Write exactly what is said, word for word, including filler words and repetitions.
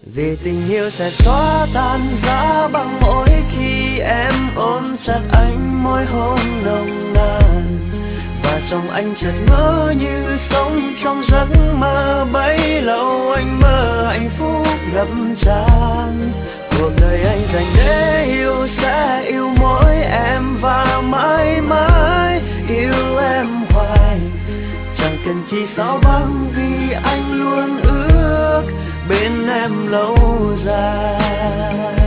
Vì tình yêu sẽ xóa tan giá băng mỗi khi em ôm chặt anh, môi hôn nồng nàn. Và trong anh chợt ngỡ như sống trong giấc mơ, bấy lâu anh mơ hạnh phúc ngập tràn. Cuộc đời anh dành để yêu sẽ yêu mỗi em và mãi mãi yêu em hoài. Chẳng cần chi sao băng vì anh luôn ước bên em lâu dài.